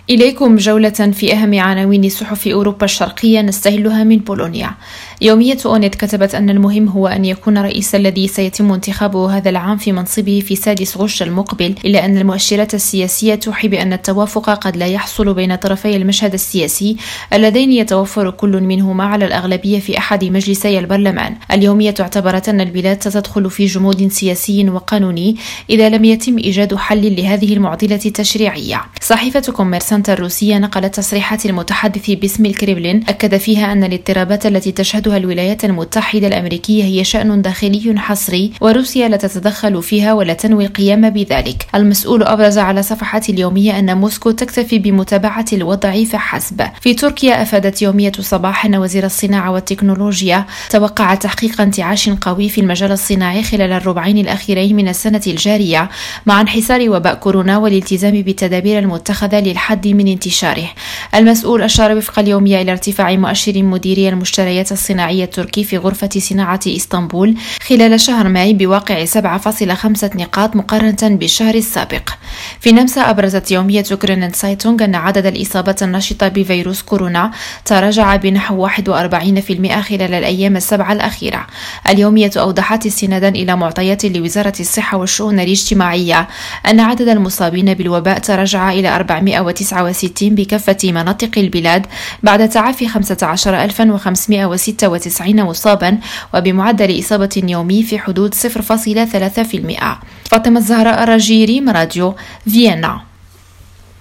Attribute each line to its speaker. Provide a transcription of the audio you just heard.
Speaker 1: إليكم جولة في أهم عناوين صحف أوروبا الشرقية نستهلها من بولونيا. يومية أونيت كتبت أن المهم هو أن يكون الرئيس الذي سيتم انتخابه هذا العام في منصبه في 6 غشت المقبل، إلا أن المؤشرات السياسية توحي بأن التوافق قد لا يحصل بين طرفي المشهد السياسي اللذين يتوفر كل منهما على الأغلبية في أحد مجلسي البرلمان. اليومية اعتبرت أن البلاد ستدخل في جمود سياسي وقانوني إذا لم يتم إيجاد حل لهذه المعضلة التشريعية. صحيفة كوميرسانت الروسية نقلت تصريحات المتحدث باسم الكريملين أكد فيها أن الاضطرابات التي تشهدها الولايات المتحدة الأمريكية هي شأن داخلي حصري، وروسيا لا تتدخل فيها ولا تنوي القيام بذلك. المسؤول أبرز على صفحة اليومية أن موسكو تكتفي بمتابعة الوضع فحسب. في تركيا أفادت يومية صباح أن وزير الصناعة والتكنولوجيا توقع تحقيق انتعاش قوي في المجال الصناعي خلال الربعين الأخيرين من السنة الجارية مع انحسار وباء كورونا والالتزام بالتدابير المتخذة للحد من انتشاره. المسؤول أشار وفق اليومية إلى ارتفاع مؤشر مديري المشتريات الصناعية التركي في غرفة صناعة إسطنبول خلال شهر ماي بواقع 7.5 نقاط مقارنة بالشهر السابق. في النمسا أبرزت يومية كرونن سايتونغ أن عدد الإصابات النشطة بفيروس كورونا تراجع بنحو 41% خلال الأيام السبعة الأخيرة. اليومية أوضحت استنادا إلى معطيات لوزارة الصحة والشؤون الاجتماعية أن عدد المصابين بالوباء تراجع إلى 469 بكافة مناطق البلاد بعد تعافي 15596 مصابا، وبمعدل إصابة يومي في حدود 0.3%. فاطمة الزهراء، راديو فيينا.